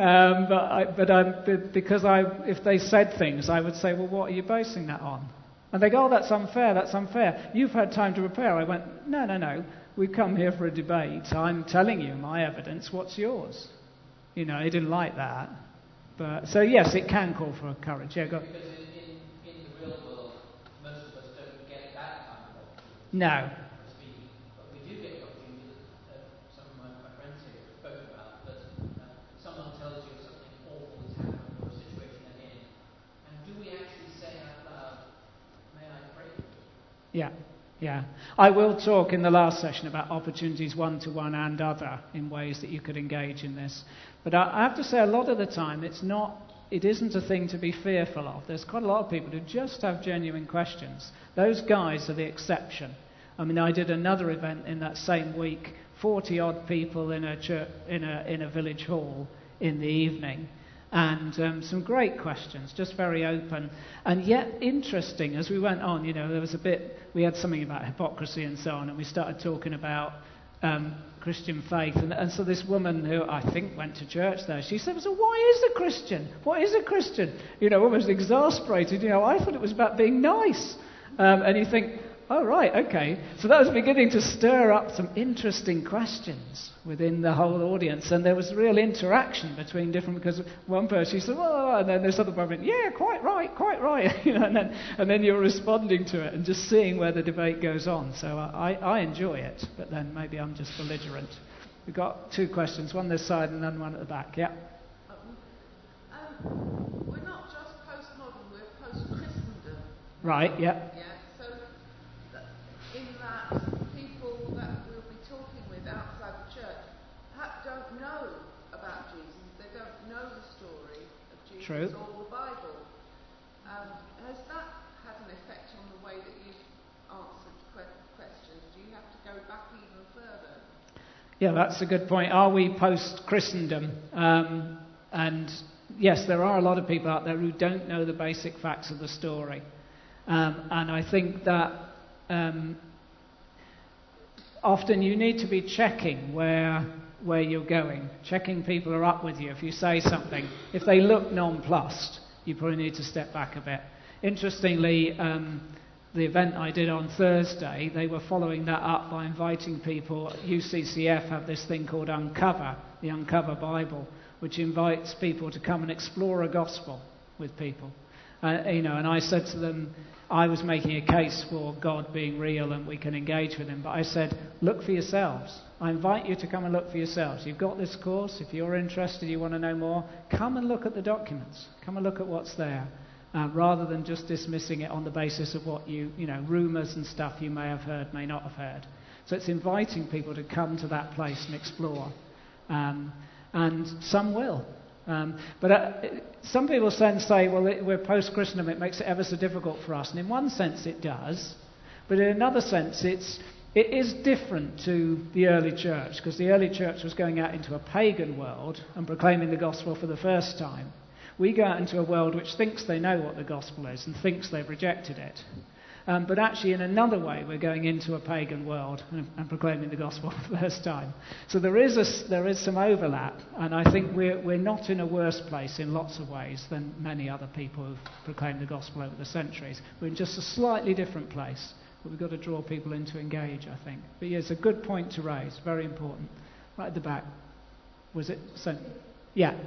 If they said things, I would say, "Well, what are you basing that on?" And they go, "Oh, that's unfair. You've had time to prepare." I went, No. We've come here for a debate. I'm telling you my evidence. What's yours? They didn't like that. But so yes, it can call for courage. Yeah, go. Because in the real world, most of us don't get that kind of opportunity. No. Speaking, but we do get the opportunity that some of my friends here spoke about. That someone tells you something awful has happened or a situation they're in, and do we actually say out loud, "May I pray for you"? Yeah. I will talk in the last session about opportunities one-to-one and other in ways that you could engage in this. But I have to say, a lot of the time, it isn't a thing to be fearful of. There's quite a lot of people who just have genuine questions. Those guys are the exception. I mean, I did another event in that same week, 40-odd people in a church, in a village hall in the evening. And some great questions, just very open. And yet interesting, as we went on, there was we had something about hypocrisy and so on, and we started talking about Christian faith. And so this woman who I think went to church there, she said, "So what is a Christian? What is a Christian?" Almost exasperated. I thought it was about being nice. And you think, oh, right, okay. So that was beginning to stir up some interesting questions within the whole audience. And there was real interaction between different, because one person, she said, "Oh," and then this other person, "Yeah, quite right." And then you're responding to it and just seeing where the debate goes on. So I enjoy it, but then maybe I'm just belligerent. We've got 2 questions, one this side and then one at the back. Yeah. We're not just postmodern, we're post-Christendom. Right, yeah. In that people that we'll be talking with outside the church don't know about Jesus. They don't know the story of Jesus True. or the Bible. Has that had an effect on the way that you've answered questions? Do you have to go back even further? Yeah, that's a good point. Are we post-Christendom? And yes, there are a lot of people out there who don't know the basic facts of the story. And I think that often you need to be checking where you're going, checking people are up with you. If you say something, if they look nonplussed, you probably need to step back a bit. Interestingly, the event I did on Thursday, they were following that up by inviting people. UCCF have this thing called Uncover, the Uncover Bible, which invites people to come and explore a gospel with people. And I said to them, I was making a case for God being real and we can engage with him, but I said, look for yourselves. I invite you to come and look for yourselves. You've got this course. If you're interested, you want to know more, come and look at the documents. Come and look at what's there, rather than just dismissing it on the basis of what rumours and stuff you may have heard, may not have heard. So it's inviting people to come to that place and explore. And some will. But some people say, well, we're post-Christendom, it makes it ever so difficult for us. And in one sense it does, but in another sense it is different to the early church, because the early church was going out into a pagan world and proclaiming the gospel for the first time. We go out into a world which thinks they know what the gospel is and thinks they've rejected it. But actually, in another way, we're going into a pagan world and proclaiming the gospel for the first time. So there is some overlap, and I think we're not in a worse place in lots of ways than many other people who've proclaimed the gospel over the centuries. We're in just a slightly different place, but we've got to draw people in to engage, I think. But yeah, it's a good point to raise, very important. Right at the back. Was it? Yeah.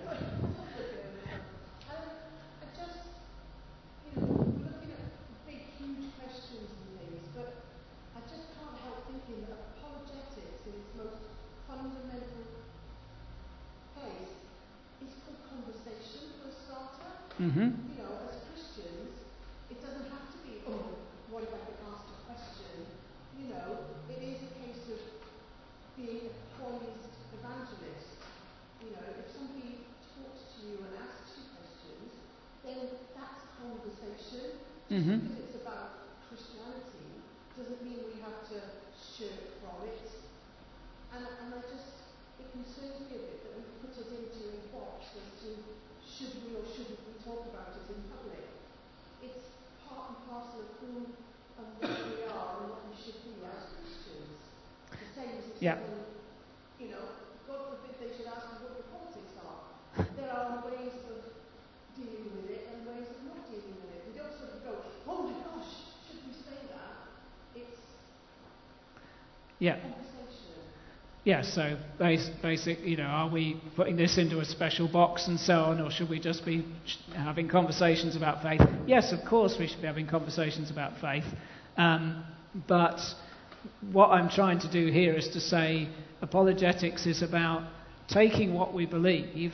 Mm-hmm. As Christians, it doesn't have to be, what if I could ask a question? It is a case of being a poised evangelist. If somebody talks to you and asks you questions, then that's a conversation. Mm-hmm. Because it's about Christianity doesn't mean we have to shirk from it. And it concerns me a bit that we put it into a box as to should we or shouldn't we talk about it in public. It's part and parcel of who and what we are and what we should be as Christians. The same as if someone, God forbid they should ask you what your politics are. There are ways of dealing with it and ways of not dealing with it. We don't sort of go, oh my gosh, should we say that? It's conversation. Yeah, so basic, are we putting this into a special box and so on, or should we just be having conversations about faith? Yes, of course we should be having conversations about faith. But what I'm trying to do here is to say apologetics is about taking what we believe,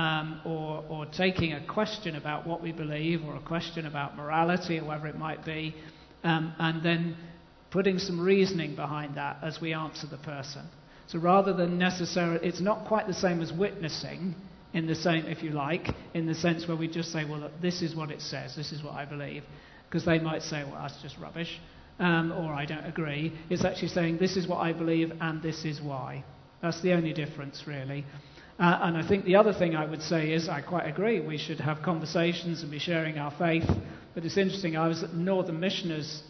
or taking a question about what we believe, or a question about morality, or whatever it might be, and then putting some reasoning behind that as we answer the person. So rather than necessarily, it's not quite the same as witnessing, in the same, if you like, in the sense where we just say, well, look, this is what it says, this is what I believe, because they might say, well, that's just rubbish, or I don't agree. It's actually saying, this is what I believe, and this is why. That's the only difference, really. And I think the other thing I would say is, I quite agree, we should have conversations and be sharing our faith, but it's interesting, I was at Northern Missioners'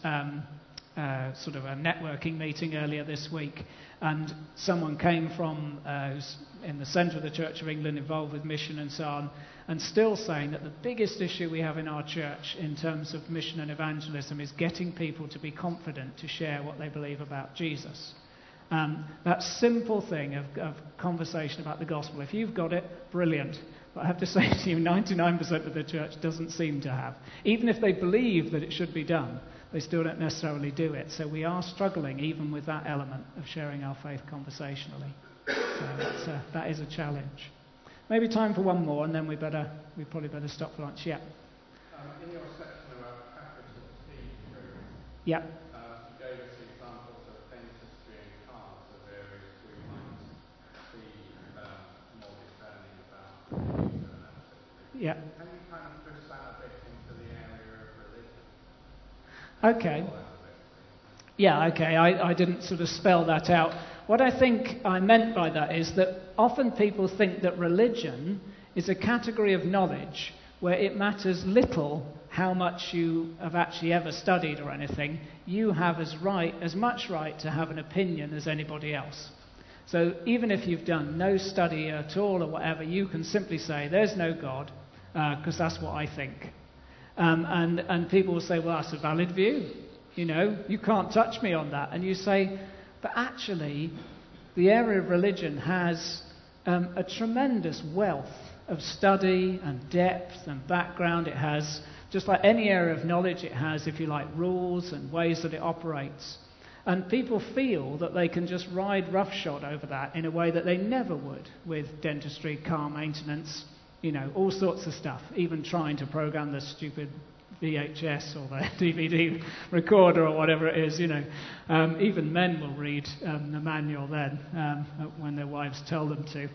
sort of a networking meeting earlier this week, and someone came from who's in the centre of the Church of England, involved with mission and so on, and still saying that the biggest issue we have in our church in terms of mission and evangelism is getting people to be confident to share what they believe about Jesus. That simple thing of conversation about the gospel, if you've got it, brilliant. But I have to say to you, 99% of the church doesn't seem to have. Even if they believe that it should be done, they still don't necessarily do it. So we are struggling even with that element of sharing our faith conversationally. So that is a challenge. Maybe time for one more, and then we probably better stop for lunch. Yeah. In your section about capital T truth, Yeah. you gave us examples of dentistry and cars of areas we might be more discerning about user and accessibility. Yeah. Can you kind of push that a bit into the area of religion? Okay. Yeah, okay. I didn't sort of spell that out. What I think I meant by that is that often people think that religion is a category of knowledge where it matters little how much you have actually ever studied or anything. You have as much right to have an opinion as anybody else. So even if you've done no study at all or whatever, you can simply say, there's no God, because that's what I think. And people will say, well, that's a valid view. You can't touch me on that. And you say, but actually, the area of religion has a tremendous wealth of study and depth and background. It has, just like any area of knowledge, it has, if you like, rules and ways that it operates. And people feel that they can just ride roughshod over that in a way that they never would with dentistry, car maintenance, all sorts of stuff, even trying to program the stupid VHS or the DVD recorder or whatever it is, Even men will read the manual then when their wives tell them to.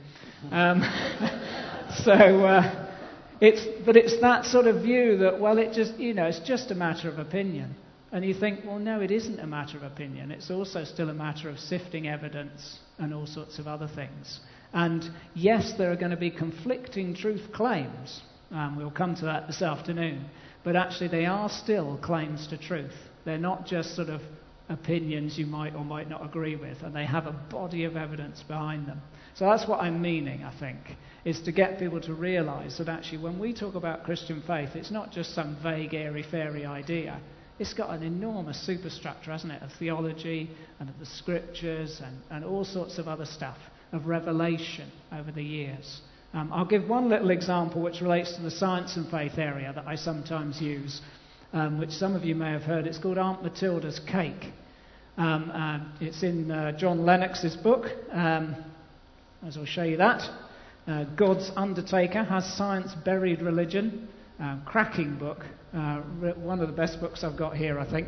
It's that sort of view that, well, it's just a matter of opinion. And you think, well, no, it isn't a matter of opinion. It's also still a matter of sifting evidence and all sorts of other things. And yes, there are going to be conflicting truth claims. We'll come to that this afternoon. But actually, they are still claims to truth. They're not just sort of opinions you might or might not agree with, and they have a body of evidence behind them. So that's what I'm meaning, I think, is to get people to realize that actually when we talk about Christian faith, it's not just some vague, airy-fairy idea. It's got an enormous superstructure, hasn't it, of theology and of the scriptures and all sorts of other stuff, of revelation over the years. I'll give one little example which relates to the science and faith area that I sometimes use, which some of you may have heard. It's called Aunt Matilda's cake. It's in John Lennox's book, as I'll show you that. God's Undertaker Has Science Buried Religion? Cracking book. One of the best books I've got here, I think.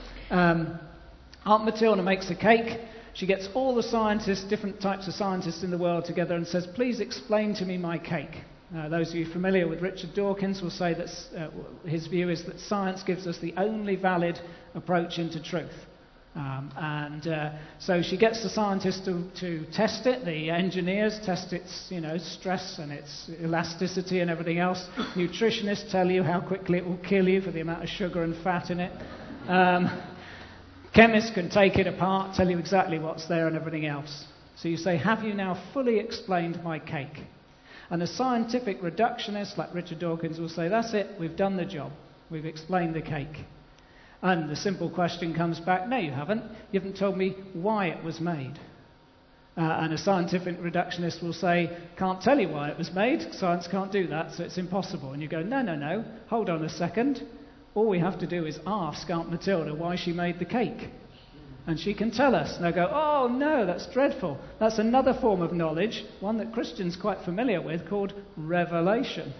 Aunt Matilda makes a cake. She gets all the scientists, different types of scientists in the world together and says, please explain to me my cake. Those of you familiar with Richard Dawkins will say that his view is that science gives us the only valid approach into truth. So she gets the scientists to test it. The engineers test its stress and its elasticity and everything else. Nutritionists tell you how quickly it will kill you for the amount of sugar and fat in it. Chemists can take it apart, tell you exactly what's there and everything else. So you say, have you now fully explained my cake? And a scientific reductionist like Richard Dawkins will say, that's it, we've done the job. We've explained the cake. And the simple question comes back, no, you haven't. You haven't told me why it was made. And a scientific reductionist will say, can't tell you why it was made. Science can't do that, so it's impossible. And you go, no, hold on a second. All we have to do is ask Aunt Matilda why she made the cake. And she can tell us. And they'll go, oh, no, that's dreadful. That's another form of knowledge, one that Christians are quite familiar with, called revelation.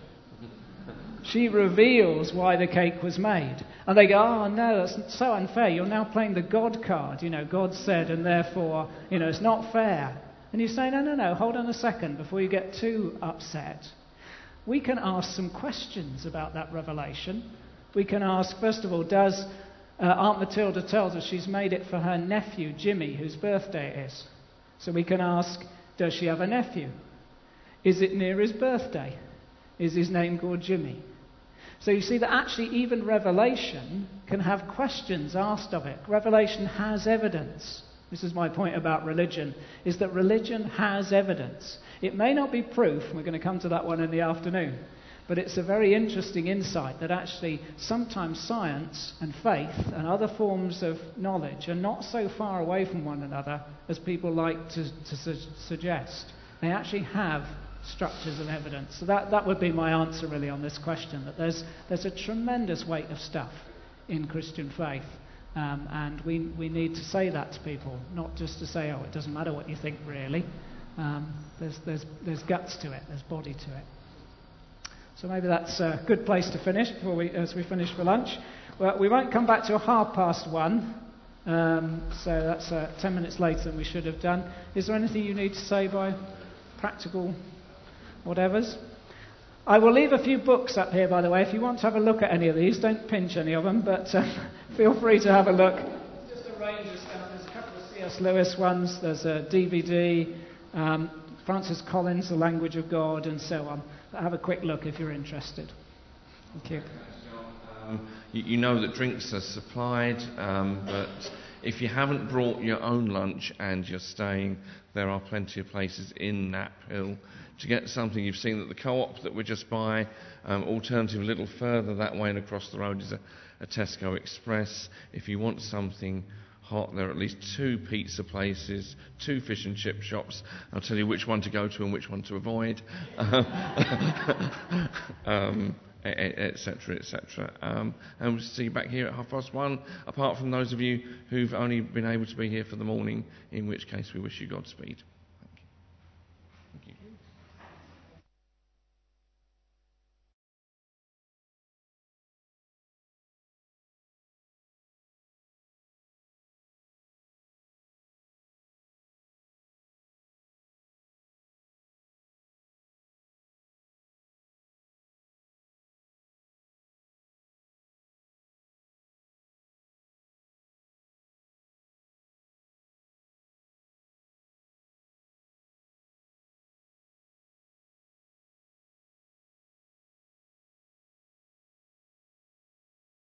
She reveals why the cake was made. And they go, oh, no, that's so unfair. You're now playing the God card. God said, and therefore, it's not fair. And you say, no, hold on a second before you get too upset. We can ask some questions about that revelation. We can ask, first of all, does Aunt Matilda tells us she's made it for her nephew, Jimmy, whose birthday it is. So we can ask, does she have a nephew? Is it near his birthday? Is his name called Jimmy? So you see that actually even Revelation can have questions asked of it. Revelation has evidence. This is my point about religion, is that religion has evidence. It may not be proof, we're going to come to that one in the afternoon, but it's a very interesting insight that actually sometimes science and faith and other forms of knowledge are not so far away from one another as people like to suggest. They actually have structures of evidence. So that would be my answer really on this question, that there's a tremendous weight of stuff in Christian faith. And we need to say that to people, not just to say, oh, it doesn't matter what you think really. There's guts to it, there's body to it. So maybe that's a good place to finish as we finish for lunch. Well, we won't come back till 1:30. So that's 10 minutes later than we should have done. Is there anything you need to say by practical whatevers? I will leave a few books up here, by the way. If you want to have a look at any of these, don't pinch any of them, but feel free to have a look. It's just a range of stuff. There's a couple of C.S. Lewis ones. There's a DVD, Francis Collins, The Language of God, and so on. But have a quick look if you're interested. Thank you. You know that drinks are supplied, but If you haven't brought your own lunch and you're staying, there are plenty of places in Knapp Hill to get something. You've seen that the Co-op that we're just by, alternative a little further that way and across the road is a Tesco Express. If you want something hot, there are at least 2 pizza places, 2 fish and chip shops. I'll tell you which one to go to and which one to avoid, etc., etc. And we'll see you back here at 1:30, apart from those of you who've only been able to be here for the morning, in which case we wish you Godspeed.